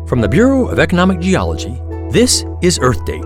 From the Bureau of Economic Geology, this is Earth Date.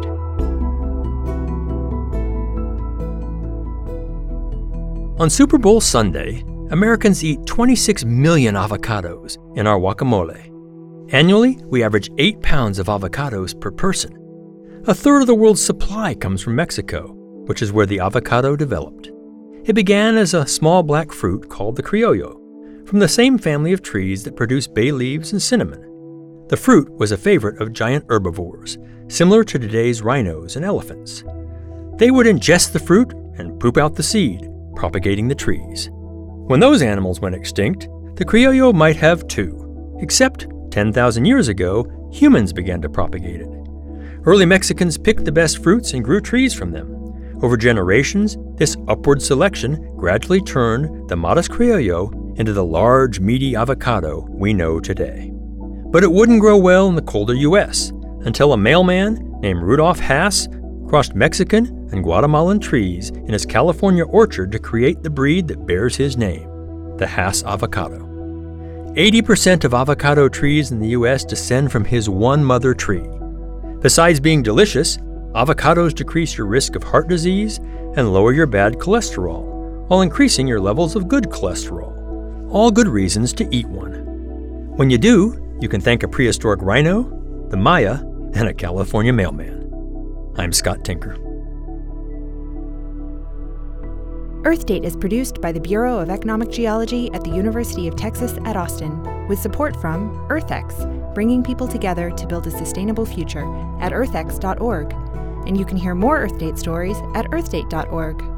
On Super Bowl Sunday, Americans eat 26 million avocados in our guacamole. Annually, we average 8 pounds of avocados per person. A third of the world's supply comes from Mexico, which is where the avocado developed. It began as a small black fruit called the criollo, from the same family of trees that produce bay leaves and cinnamon. The fruit was a favorite of giant herbivores, similar to today's rhinos and elephants. They would ingest the fruit and poop out the seed, propagating the trees. When those animals went extinct, the criollo might have too, except 10,000 years ago, humans began to propagate it. Early Mexicans picked the best fruits and grew trees from them. Over generations, this upward selection gradually turned the modest criollo into the large, meaty avocado we know today. But it wouldn't grow well in the colder U.S. until a mailman named Rudolph Hass crossed Mexican and Guatemalan trees in his California orchard to create the breed that bears his name, the Hass avocado. 80% of avocado trees in the U.S. descend from his one mother tree. Besides being delicious, avocados decrease your risk of heart disease and lower your bad cholesterol, while increasing your levels of good cholesterol. All good reasons to eat one. When you do, you can thank a prehistoric rhino, the Maya, and a California mailman. I'm Scott Tinker. Earth Date is produced by the Bureau of Economic Geology at the University of Texas at Austin, with support from EarthX, bringing people together to build a sustainable future at earthx.org. And you can hear more Earth Date stories at earthdate.org.